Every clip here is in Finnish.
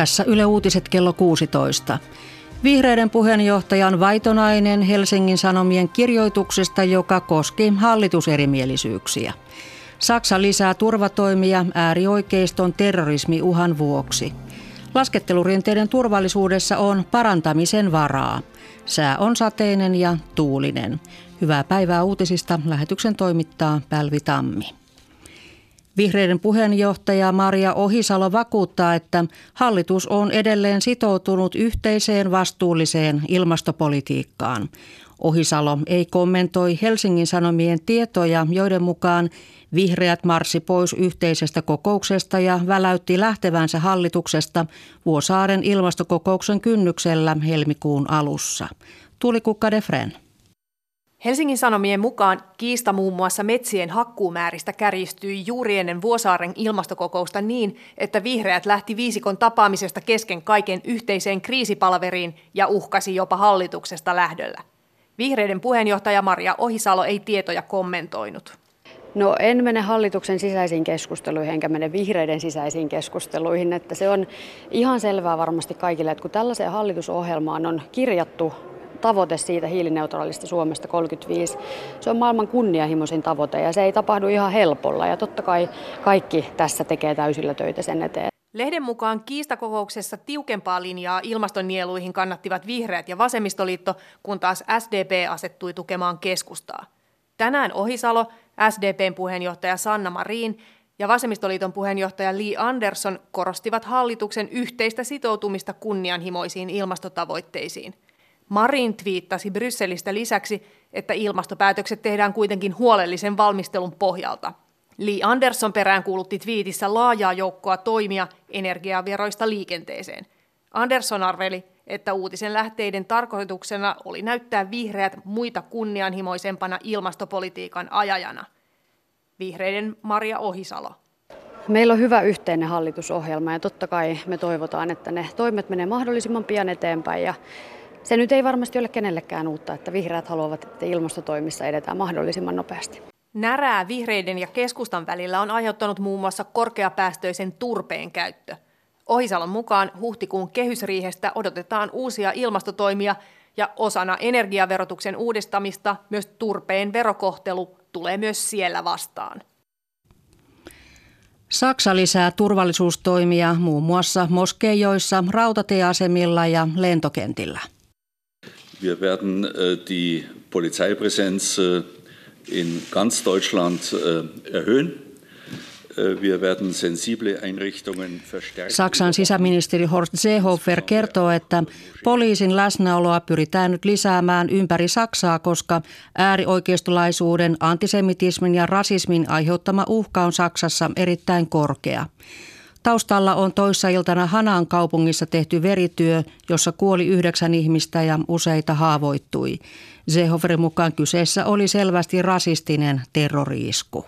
Tässä Yle Uutiset kello 16. Vihreiden puheenjohtajan Vaitonainen Helsingin Sanomien kirjoituksesta, joka koski hallituserimielisyyksiä. Saksa lisää turvatoimia äärioikeiston terrorismiuhan vuoksi. Laskettelurinteiden turvallisuudessa on parantamisen varaa. Sää on sateinen ja tuulinen. Hyvää päivää uutisista. Lähetyksen toimittaa Pälvi Tammi. Vihreiden puheenjohtaja Maria Ohisalo vakuuttaa, että hallitus on edelleen sitoutunut yhteiseen vastuulliseen ilmastopolitiikkaan. Ohisalo ei kommentoi Helsingin Sanomien tietoja, joiden mukaan vihreät marssi pois yhteisestä kokouksesta ja väläytti lähtevänsä hallituksesta Vuosaaren ilmastokokouksen kynnyksellä helmikuun alussa. Tuulikukka Defren. Helsingin Sanomien mukaan kiista muun muassa metsien hakkuumääristä kärjistyi juuri ennen Vuosaaren ilmastokokousta niin, että vihreät lähti viisikon tapaamisesta kesken kaiken yhteiseen kriisipalaveriin ja uhkasi jopa hallituksesta lähdöllä. Vihreiden puheenjohtaja Maria Ohisalo ei tietoja kommentoinut. No en mene hallituksen sisäisiin keskusteluihin enkä mene vihreiden sisäisiin keskusteluihin, että se on ihan selvää varmasti kaikille, että kun tällaiseen hallitusohjelmaan on kirjattu tavoite siitä hiilineutraalista Suomesta 35. Se on maailman kunnianhimoisin tavoite ja se ei tapahdu ihan helpolla ja totta kai kaikki tässä tekee täysillä töitä sen eteen. Lehden mukaan kiistakokouksessa tiukempaa linjaa ilmastonieluihin kannattivat vihreät ja vasemmistoliitto, kun taas SDP asettui tukemaan keskustaa. Tänään Ohisalo, SDPn puheenjohtaja Sanna Marin ja vasemmistoliiton puheenjohtaja Li Andersson korostivat hallituksen yhteistä sitoutumista kunnianhimoisiin ilmastotavoitteisiin. Marin twiittasi Brysselistä lisäksi, että ilmastopäätökset tehdään kuitenkin huolellisen valmistelun pohjalta. Li Andersson peräänkuulutti twiitissä laajaa joukkoa toimia energiaveroista liikenteeseen. Andersson arveli, että uutisen lähteiden tarkoituksena oli näyttää vihreät muita kunnianhimoisempana ilmastopolitiikan ajajana. Vihreiden Maria Ohisalo. Meillä on hyvä yhteinen hallitusohjelma ja totta kai me toivotaan, että ne toimet menee mahdollisimman pian eteenpäin ja se nyt ei varmasti ole kenellekään uutta, että vihreät haluavat, että ilmastotoimissa edetään mahdollisimman nopeasti. Närää vihreiden ja keskustan välillä on aiheuttanut muun muassa korkeapäästöisen turpeen käyttö. Ohisalon mukaan huhtikuun kehysriihestä odotetaan uusia ilmastotoimia ja osana energiaverotuksen uudistamista myös turpeen verokohtelu tulee myös siellä vastaan. Saksa lisää turvallisuustoimia muun muassa moskeijoissa, rautatieasemilla ja lentokentillä. Wir werden die Polizeipräsenz in ganz Deutschland erhöhen. Wir werden sensible Einrichtungen verstärken. Saksan sisäministeri Horst Seehofer kertoo, että poliisin läsnäoloa pyritään nyt lisäämään ympäri Saksaa, koska äärioikeistolaisuuden, antisemitismin ja rasismin aiheuttama uhka on Saksassa erittäin korkea. Taustalla on toissailtana Hanan kaupungissa tehty verityö, jossa kuoli 9 ihmistä ja useita haavoittui. Seehoferin mukaan kyseessä oli selvästi rasistinen terrori-isku.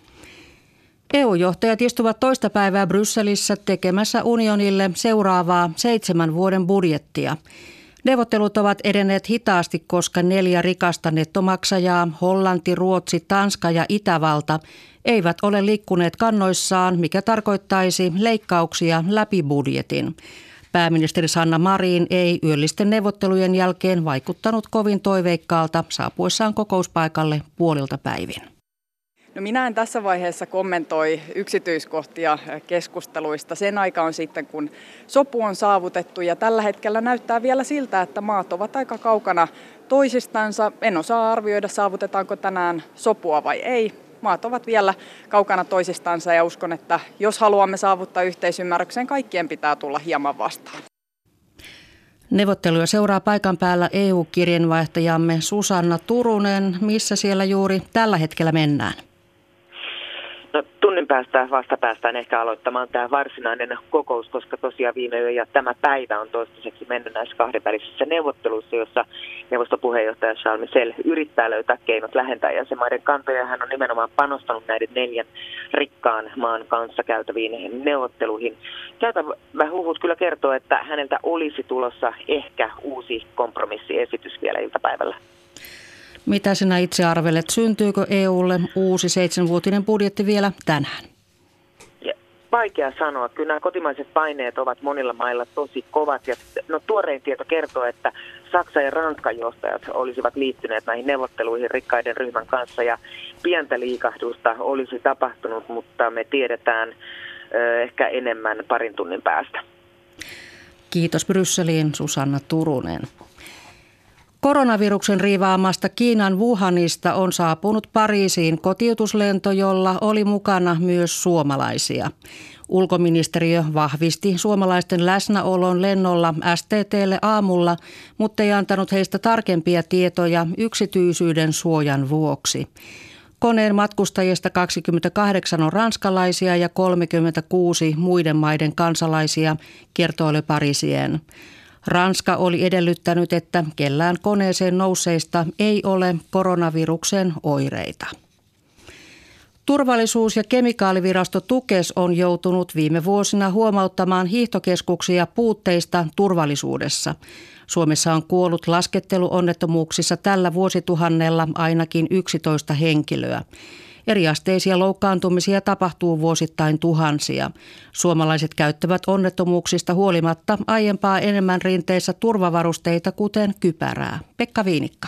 EU-johtajat istuvat toista päivää Brysselissä tekemässä unionille seuraavaa 7 vuoden budjettia. Neuvottelut ovat edenneet hitaasti, koska 4 rikasta nettomaksajaa, Hollanti, Ruotsi, Tanska ja Itävalta, eivät ole liikkuneet kannoissaan, mikä tarkoittaisi leikkauksia läpi budjetin. Pääministeri Sanna Marin ei yöllisten neuvottelujen jälkeen vaikuttanut kovin toiveikkaalta saapuessaan kokouspaikalle puolilta päivin. No minä en tässä vaiheessa kommentoi yksityiskohtia keskusteluista. Sen aika on sitten, kun sopu on saavutettu ja tällä hetkellä näyttää vielä siltä, että maat ovat aika kaukana toisistansa. En osaa arvioida, saavutetaanko tänään sopua vai ei. Maat ovat vielä kaukana toisistansa ja uskon, että jos haluamme saavuttaa yhteisymmärryksen, kaikkien pitää tulla hieman vastaan. Neuvotteluja seuraa paikan päällä EU-kirjeenvaihtajamme Susanna Turunen. Missä siellä juuri tällä hetkellä mennään? No, tunnin päästä vasta päästään ehkä aloittamaan tämä varsinainen kokous, koska tosiaan viime yö ja tämä päivä on toistaiseksi mennyt näissä kahdenvälisissä neuvotteluissa, jossa neuvostopuheenjohtaja Charles Michel yrittää löytää keinot lähentää jäsenmaiden kantoja. Hän on nimenomaan panostanut näiden 4 rikkaan maan kanssa käytäviin neuvotteluihin. Käytävä huhut kyllä kertoo, että häneltä olisi tulossa ehkä uusi kompromissiesitys vielä iltapäivällä. Mitä sinä itse arvelet, syntyykö EUlle uusi 7-vuotinen budjetti vielä tänään? vaikea sanoa. Kyllä nämä kotimaiset paineet ovat monilla mailla tosi kovat. Ja tuorein tieto kertoo, että Saksa ja Ranskan johtajat olisivat liittyneet näihin neuvotteluihin rikkaiden ryhmän kanssa. Ja pientä liikahdusta olisi tapahtunut, mutta me tiedetään ehkä enemmän parin tunnin päästä. Kiitos Brysseliin, Susanna Turunen. Koronaviruksen riivaamasta Kiinan Wuhanista on saapunut Pariisiin kotiutuslento, jolla oli mukana myös suomalaisia. Ulkoministeriö vahvisti suomalaisten läsnäolon lennolla STT:lle aamulla, mutta ei antanut heistä tarkempia tietoja yksityisyyden suojan vuoksi. Koneen matkustajista 28 on ranskalaisia ja 36 muiden maiden kansalaisia, kertoo Le Parisien. Ranska oli edellyttänyt, että kellään koneeseen nousseista ei ole koronaviruksen oireita. Turvallisuus- ja kemikaalivirasto Tukes on joutunut viime vuosina huomauttamaan hiihtokeskuksia puutteista turvallisuudessa. Suomessa on kuollut lasketteluonnettomuuksissa tällä vuosituhannella ainakin 11 henkilöä. Eriasteisia loukkaantumisia tapahtuu vuosittain tuhansia. Suomalaiset käyttävät onnettomuuksista huolimatta aiempaa enemmän rinteissä turvavarusteita, kuten kypärää. Pekka Viinikka.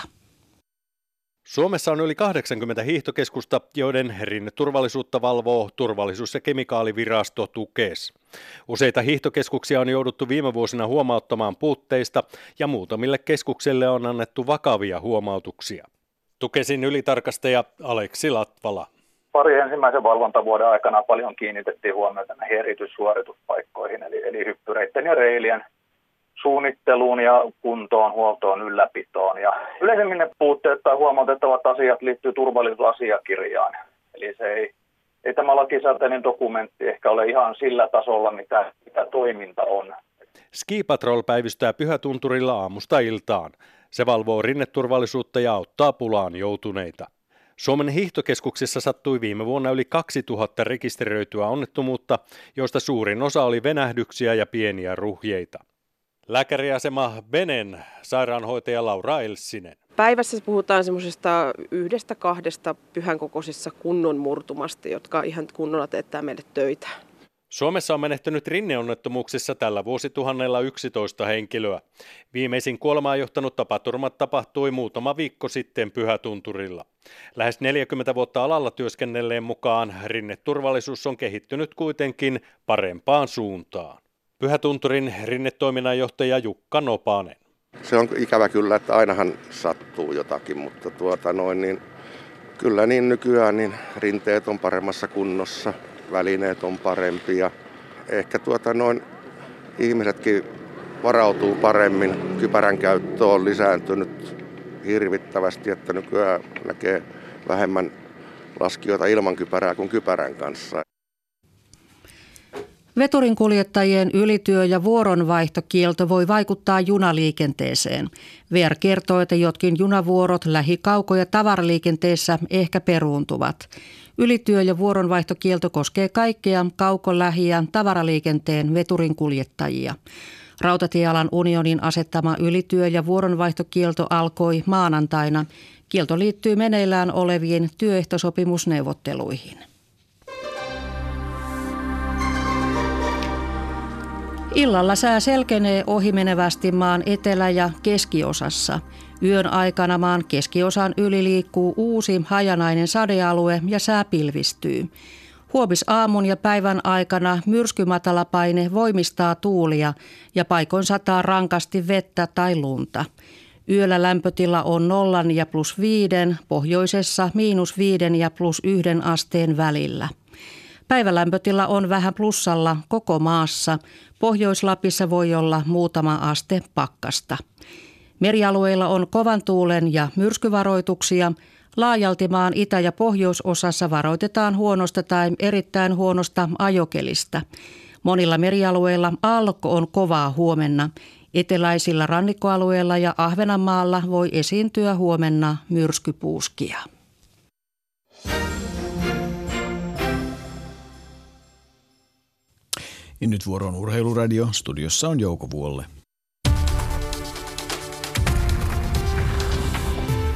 Suomessa on yli 80 hiihtokeskusta, joiden rinneturvallisuutta valvoo Turvallisuus- ja kemikaalivirasto Tukes. Useita hiihtokeskuksia on jouduttu viime vuosina huomauttamaan puutteista ja muutamille keskuksille on annettu vakavia huomautuksia. Tukesin ylitarkastaja Aleksi Latvala. Pari ensimmäisen valvontavuoden aikana paljon kiinnitettiin huomiota näihin erityissuorituspaikkoihin, eli hyppyreiden ja reilien suunnitteluun ja kuntoon, huoltoon, ylläpitoon. Ja yleisemmin ne puutteet tai huomautettavat asiat liittyy turvallisuusasiakirjaan. Eli se ei tämä lakisääteinen dokumentti ehkä ole ihan sillä tasolla, mitä toiminta on. Ski Patrol päivystää Pyhätunturilla aamusta iltaan. Se valvoo rinneturvallisuutta ja auttaa pulaan joutuneita. Suomen hiihtokeskuksissa sattui viime vuonna yli 2000 rekisteröityä onnettomuutta, joista suurin osa oli venähdyksiä ja pieniä ruhjeita. Lääkäriasema Benen sairaanhoitaja Laura Elssinen. Päivässä puhutaan semmoisesta 1-2 pyhän kokoisessa kunnon murtumasta, jotka ihan kunnolla teettää meille töitä. Suomessa on menehtynyt rinneonnettomuuksissa tällä vuosituhannella 11 henkilöä. Viimeisin kuolemaan johtanut tapaturma tapahtui muutama viikko sitten Pyhätunturilla. Lähes 40 vuotta alalla työskennelleen mukaan rinneturvallisuus on kehittynyt kuitenkin parempaan suuntaan. Pyhätunturin rinnetoiminnanjohtaja Jukka Nopanen. Se on ikävä kyllä, että ainahan sattuu jotakin, mutta kyllä niin nykyään niin rinteet on paremmassa kunnossa, välineet on parempia. Ehkä ihmisetkin varautuu paremmin. Kypärän käyttö on lisääntynyt hirvittävästi, että nykyään näkee vähemmän laskijoita ilman kypärää kuin kypärän kanssa. Veturinkuljettajien ylityö- ja vuoronvaihtokielto voi vaikuttaa junaliikenteeseen. VR kertoo, että jotkin junavuorot lähi-, kauko- ja tavaraliikenteessä ehkä peruuntuvat. Ylityö- ja vuoronvaihtokielto koskee kaikkea kauko-, lähi- ja tavaraliikenteen veturinkuljettajia. Rautatiealan unionin asettama ylityö- ja vuoronvaihtokielto alkoi maanantaina. Kielto liittyy meneillään oleviin työehtosopimusneuvotteluihin. Illalla sää selkenee ohimenevästi maan etelä- ja keskiosassa. Yön aikana maan keskiosan yli liikkuu uusi hajanainen sadealue ja sää pilvistyy. Huomisaamun ja päivän aikana myrskymatalapaine voimistaa tuulia ja paikoin sataa rankasti vettä tai lunta. Yöllä lämpötila on 0 ja +5, pohjoisessa -5 ja +1 asteen välillä. Päivälämpötila on vähän plussalla koko maassa. Pohjois-Lapissa voi olla muutama aste pakkasta. Merialueilla on kovan tuulen ja myrskyvaroituksia. Laajalti maan itä- ja pohjoisosassa varoitetaan huonosta tai erittäin huonosta ajokelistä. Monilla merialueilla aallokko on kovaa huomenna. Eteläisillä rannikkoalueilla ja Ahvenanmaalla voi esiintyä huomenna myrskypuuskia. Ja nyt vuoro on Urheiluradio. Studiossa on Jouko Vuolle.